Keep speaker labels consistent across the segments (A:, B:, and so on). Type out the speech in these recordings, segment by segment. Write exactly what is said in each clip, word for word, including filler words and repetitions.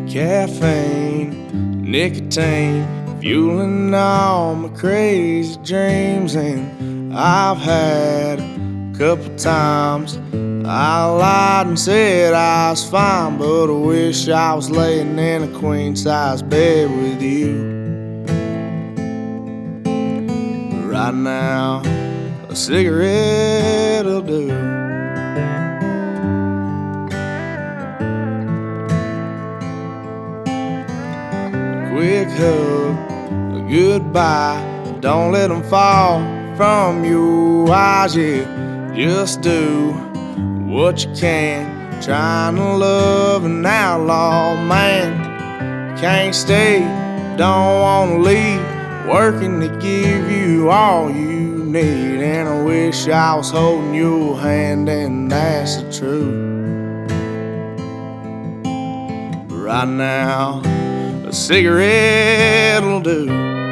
A: Caffeine, nicotine, fueling all my crazy dreams. And I've had a couple times I lied and said I was fine, but I wish I was laying in a queen-size bed with you. Right now, a cigarette'll do. A quick hug, a goodbye, don't let them fall from your eyes. Yeah, just do what you can, trying to love an outlaw man. Can't stay, don't wanna leave, working to give you all you need. And I wish I was holding your hand, and that's the truth. But right now, a cigarette'll do.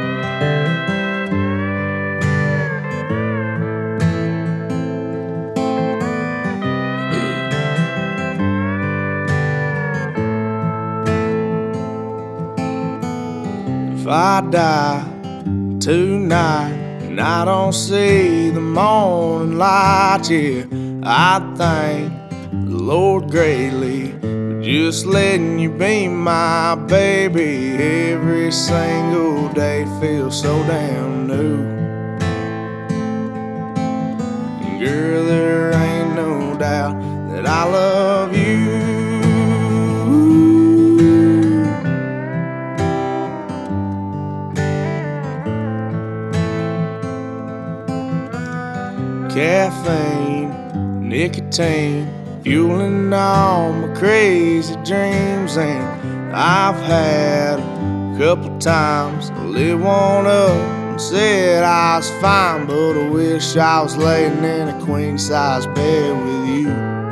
A: If I die tonight and I don't see the morning light, yeah, I thank the Lord greatly for just letting you be my baby. Every single day feels so damn new. And girl, there ain't no doubt that I love you. Caffeine, nicotine, fueling all my crazy dreams. And I've had a couple times I lit one up and said I was fine, but I wish I was laying in a queen-size bed with you.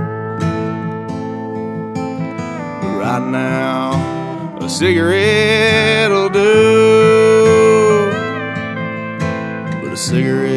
A: But right now, a cigarette'll do. But a cigarette